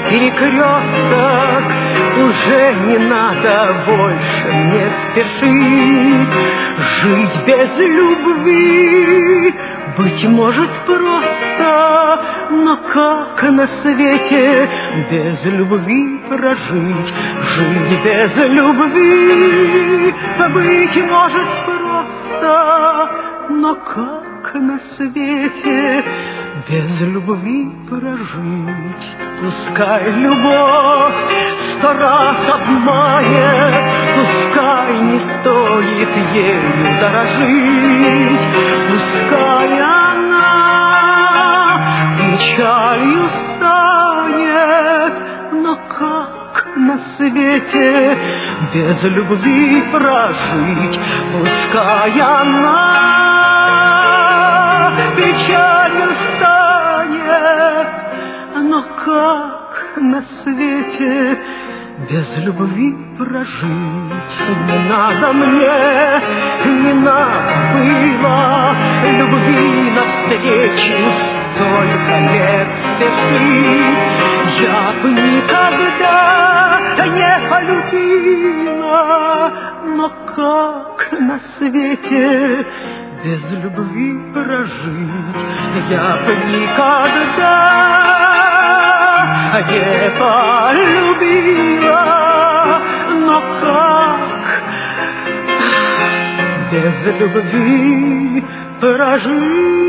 перекресток, уже не надо больше мне спешить. Жить без любви, быть может, просто, но как на свете без любви прожить? Жить без любви, быть может, просто, но как на свете без любви прожить? Пускай любовь 100 раз обманет, пускай не стоит ею дорожить, пускай она печалью станет, но как на свете без любви прожить? Пускай она печалью станет, но как на свете без любви прожить? Не надо мне, не надо было любви навстречу столько лет спешить. Я бы никогда не полюбила, но как на свете без любви прожить? Я бы никогда не полюбила, но как без любви прожить?